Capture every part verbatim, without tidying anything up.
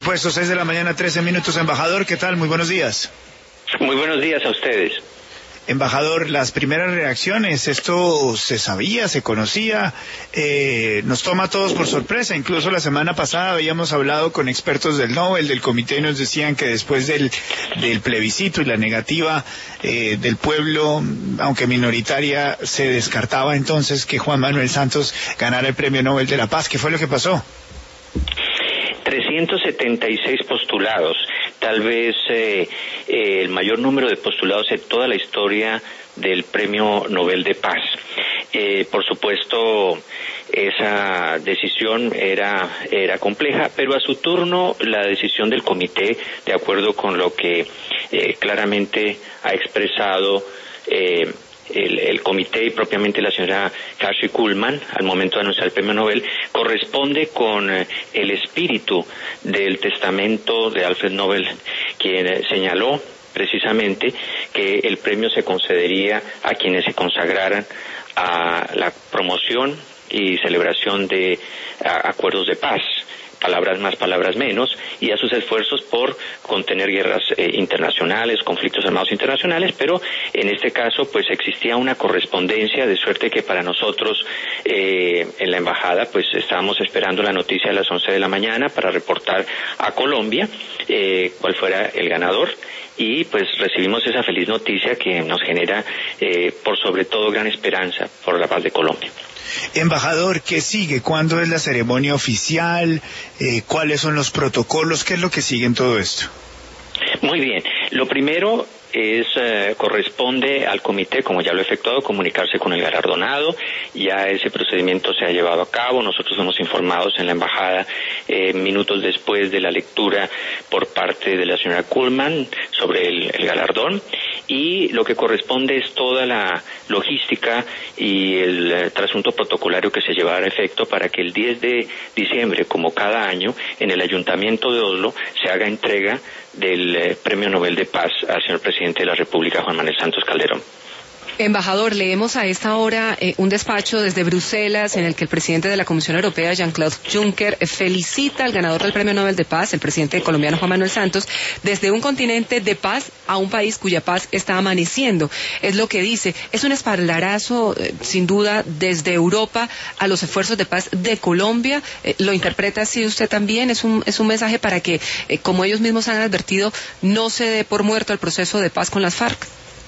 Puesto seis de la mañana, trece minutos, embajador, ¿qué tal? Muy buenos días. Muy buenos días a ustedes. Embajador, las primeras reacciones, esto se sabía, se conocía, eh, nos toma a todos por sorpresa. Incluso la semana pasada habíamos hablado con expertos del Nobel, del comité, y nos decían que después del, del plebiscito y la negativa eh, del pueblo, aunque minoritaria, se descartaba entonces que Juan Manuel Santos ganara el Premio Nobel de la Paz. ¿Qué fue lo que pasó? trescientos setenta y seis postulados, tal vez eh, eh, el mayor número de postulados en toda la historia del Premio Nobel de Paz. Eh, por supuesto, esa decisión era, era compleja, pero a su turno la decisión del comité, de acuerdo con lo que eh, claramente ha expresado eh, El, el comité y propiamente la señora Kathryn Kuhlman al momento de anunciar el premio Nobel, corresponde con eh, el espíritu del testamento de Alfred Nobel, quien eh, señaló precisamente que el premio se concedería a quienes se consagraran a la promoción y celebración de a, acuerdos de paz, palabras más, palabras menos, y a sus esfuerzos por contener guerras eh, internacionales, conflictos armados internacionales, pero en este caso pues existía una correspondencia, de suerte que para nosotros eh, en la embajada pues estábamos esperando la noticia a las once de la mañana para reportar a Colombia eh, cuál fuera el ganador, y pues recibimos esa feliz noticia que nos genera eh, por sobre todo gran esperanza por la paz de Colombia. Embajador, ¿qué sigue? ¿Cuándo es la ceremonia oficial? Eh, ¿Cuáles son los protocolos? ¿Qué es lo que sigue en todo esto? Muy bien. Lo primero es eh, corresponde al comité, como ya lo he efectuado, comunicarse con el galardonado. Ya ese procedimiento se ha llevado a cabo. Nosotros fuimos informados en la embajada eh, minutos después de la lectura por parte de la señora Kuhlman sobre el, el galardón. Y lo que corresponde es toda la logística y el eh, trasunto protocolario que se llevará a efecto para que el diez de diciembre, como cada año, en el Ayuntamiento de Oslo se haga entrega del eh, Premio Nobel de Paz al señor presidente de la República, Juan Manuel Santos Calderón. Embajador, leemos a esta hora eh, un despacho desde Bruselas en el que el presidente de la Comisión Europea, Jean-Claude Juncker, eh, felicita al ganador del Premio Nobel de Paz, el presidente colombiano Juan Manuel Santos, desde un continente de paz a un país cuya paz está amaneciendo. Es lo que dice. Es un espaldarazo, eh, sin duda, desde Europa a los esfuerzos de paz de Colombia. Eh, ¿Lo interpreta así usted también? ¿Es un, es un mensaje para que, eh, como ellos mismos han advertido, no se dé por muerto el proceso de paz con las FARC?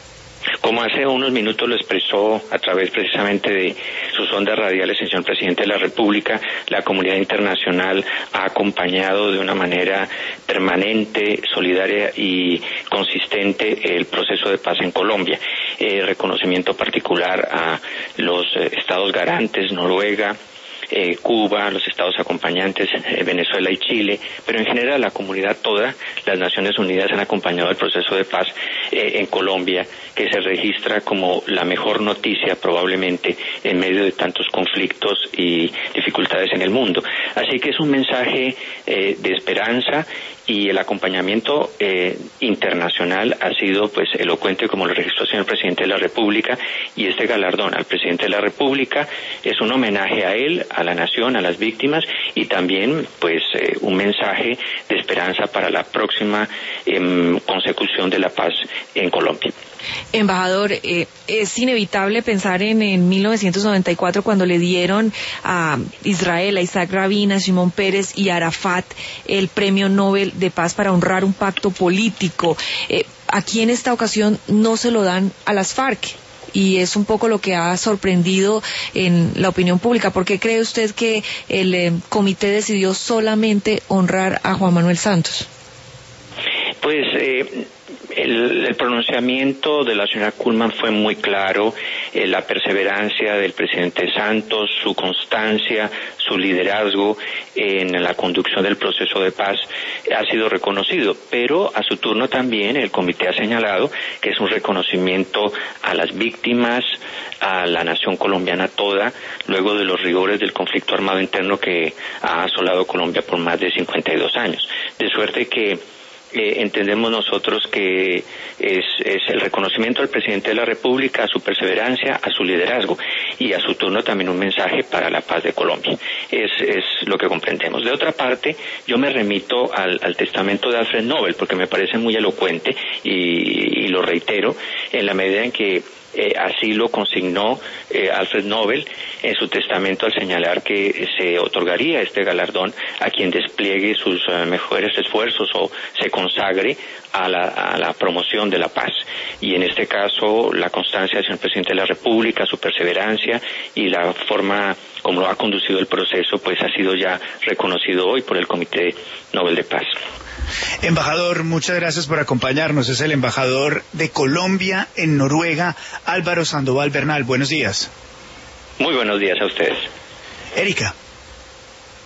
Como hace unos minutos lo expresó a través precisamente de sus ondas radiales el señor presidente de la República, la comunidad internacional ha acompañado de una manera permanente, solidaria y consistente el proceso de paz en Colombia. Eh, reconocimiento particular a los eh, estados garantes, Noruega, Eh, Cuba, los estados acompañantes, eh, Venezuela y Chile, pero en general la comunidad toda, las Naciones Unidas han acompañado el proceso de paz eh, en Colombia, que se registra como la mejor noticia probablemente en medio de tantos conflictos y dificultades en el mundo. Así que es un mensaje eh, de esperanza, y el acompañamiento eh, internacional ha sido pues elocuente, como lo registró el señor presidente de la República, y este galardón al presidente de la República es un homenaje a él, a la nación, a las víctimas, y también pues eh, un mensaje de esperanza para la próxima eh, consecución de la paz en Colombia. Embajador, eh, es inevitable pensar en, en mil novecientos noventa y cuatro, cuando le dieron a Israel, a Isaac Rabin, a Shimon Peres y a Arafat el Premio Nobel de Paz para honrar un pacto político. Eh, aquí en esta ocasión no se lo dan a las FARC, y es un poco lo que ha sorprendido en la opinión pública. ¿Por qué cree usted que el eh, comité decidió solamente honrar a Juan Manuel Santos? Pues eh, el, el pronunciamiento de la señora Kuhlman fue muy claro, eh, la perseverancia del presidente Santos, su constancia, su liderazgo en la conducción del proceso de paz ha sido reconocido, pero a su turno también el comité ha señalado que es un reconocimiento a las víctimas, a la nación colombiana toda, luego de los rigores del conflicto armado interno que ha asolado Colombia por más de cincuenta y dos años. De suerte que Eh, entendemos nosotros que es, es el reconocimiento al presidente de la República, a su perseverancia, a su liderazgo y a su turno también un mensaje para la paz de Colombia. Es, es lo que comprendemos. De otra parte, yo me remito al, al testamento de Alfred Nobel porque me parece muy elocuente y, y lo reitero en la medida en que Eh, así lo consignó eh, Alfred Nobel en su testamento al señalar que se otorgaría este galardón a quien despliegue sus uh, mejores esfuerzos o se consagre a la, a la promoción de la paz. Y en este caso, la constancia del señor presidente de la República, su perseverancia y la forma como lo ha conducido el proceso, pues ha sido ya reconocido hoy por el Comité Nobel de Paz. Embajador, muchas gracias por acompañarnos. Es el embajador de Colombia en Noruega, Álvaro Sandoval Bernal. Buenos días. Muy buenos días a ustedes. Erika.